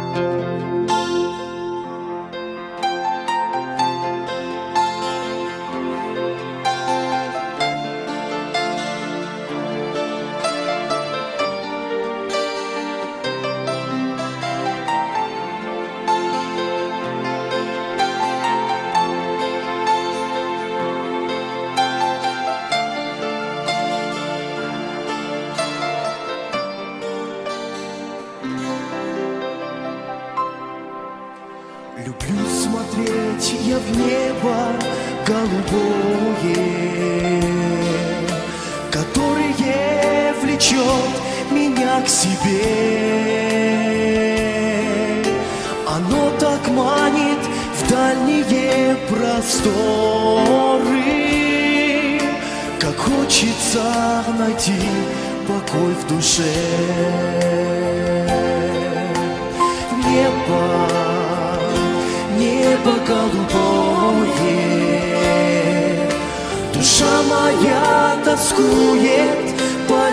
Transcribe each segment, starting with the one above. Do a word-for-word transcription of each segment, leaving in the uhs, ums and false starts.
Люблю смотреть я в небо голубое, которое влечет меня к себе. Оно так манит в дальние просторы, как хочется найти покой в душе. Небо, небо голубое, душа моя тоскует по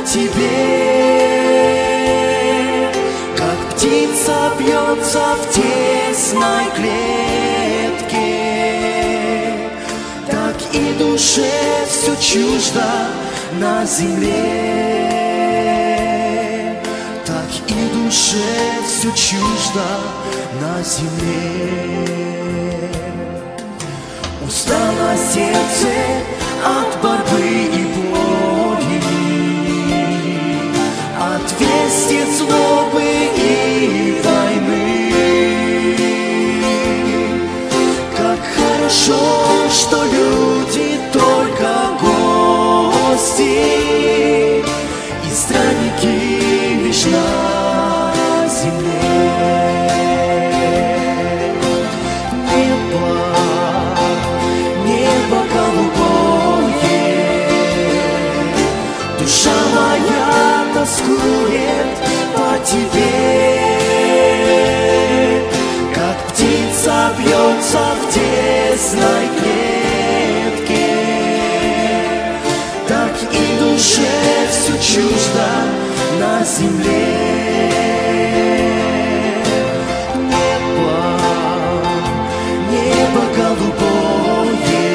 тебе, как птица бьется в тесной клетке, так и душе все чуждо на земле, так и душе все чуждо на земле. Устало сердце от борьбы и боли, от вести злобы и войны. Как хорошо, что люди только гости и странники лишь на земле. Небо, небо голубое, душа моя тоскует по тебе, как птица бьется в тесной клетке, так и душе все чуждо на земле. Небо, небо голубое,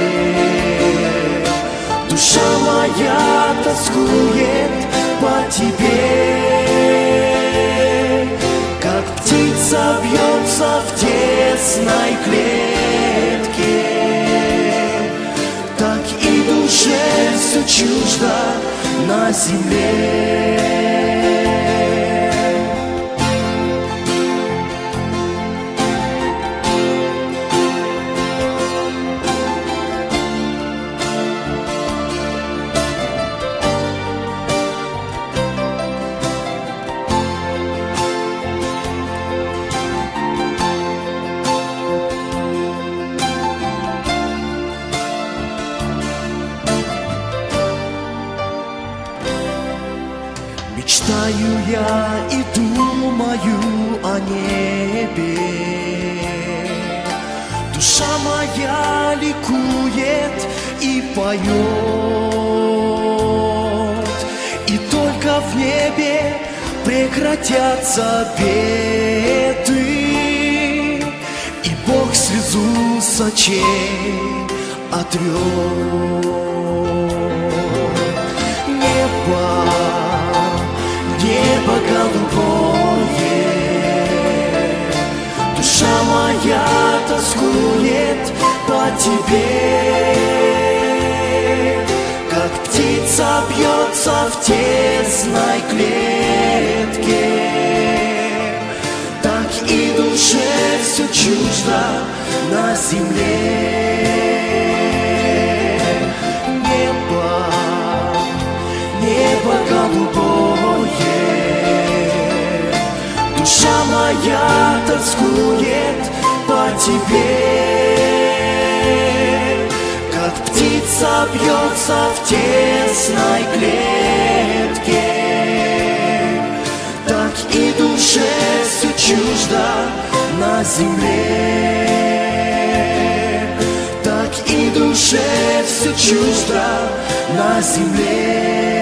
душа моя тоскует по тебе, как птица бьется в тесной клетке, так и душе все чуждо на земле. Мечтаю я и думаю о небе, душа моя ликует и поет, и только в небе прекратятся беды, и Бог слезу с очей отрет. Небо, небо голубое, душа моя тоскует по тебе, как птица бьется в тесной клетке, так и душе все чуждо на земле. Небо, небо голубое, душа моя тоскует по тебе, как птица бьется в тесной клетке, так и душе все чуждо на земле, так и душе все чуждо на земле.